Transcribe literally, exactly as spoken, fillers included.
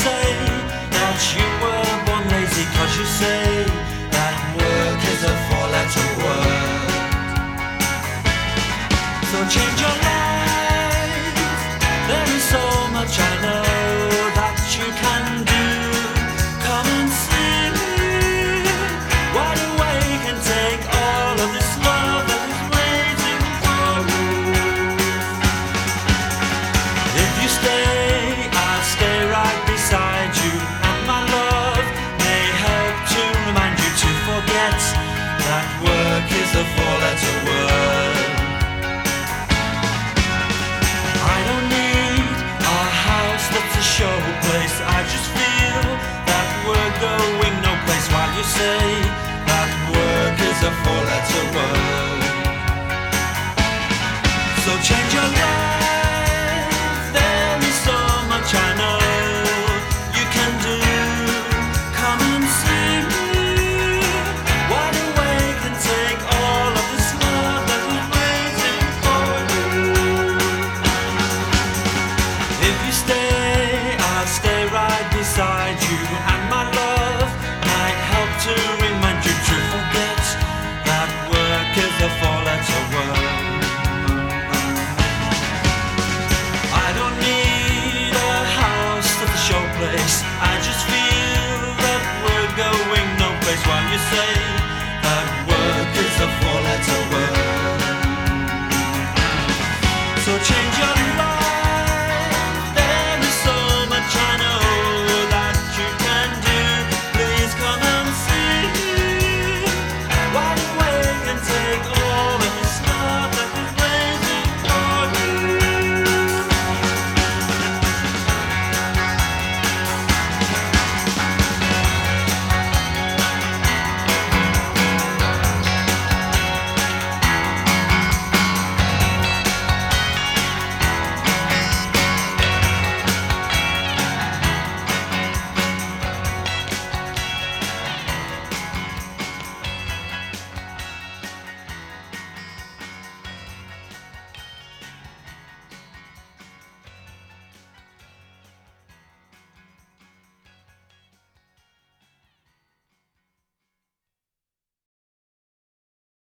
say that you were born lazy, cause you say that work is a four-letter word. So change your life, there is so much I know that you can do. Come and see me, wide awake and take all of this love that is waiting for you. If you stay, I'll stay right beside you, and my love may help to remind you to forget that work is a four-letter word. I don't need a house that's a showplace, I just feel that we're going no place while you say that work is a four-letter word.